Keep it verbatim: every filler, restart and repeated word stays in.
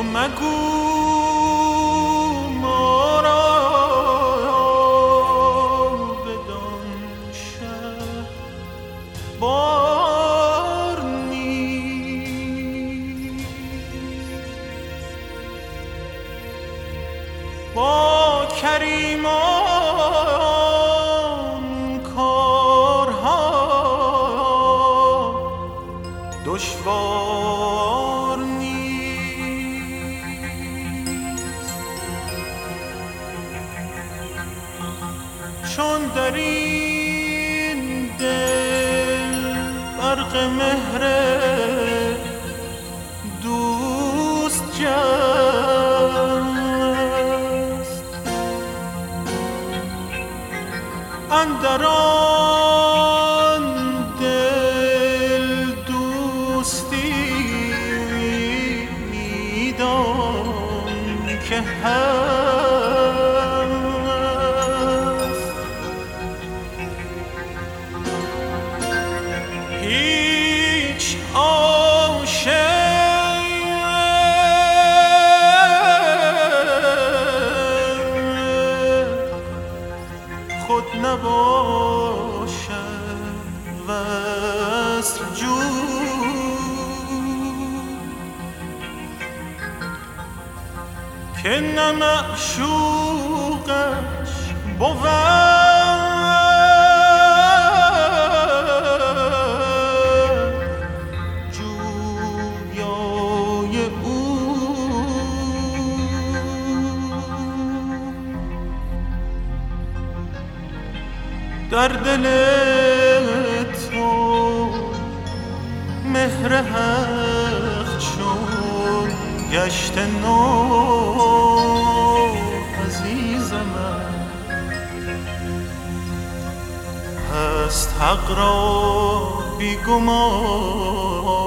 مگو ما را بدان شه بار نیست. با کریمان کارها دشوار نیست. چون در این دل برق مهر دوست جست، اندر آن دل دوستی میدان که هست. هیچ عاشق خود نباشد وصل جو، که نه معشوقش بود جویای او. در دل تو مهر حق چون گشت نو عزیز من، هست حق را بی گمان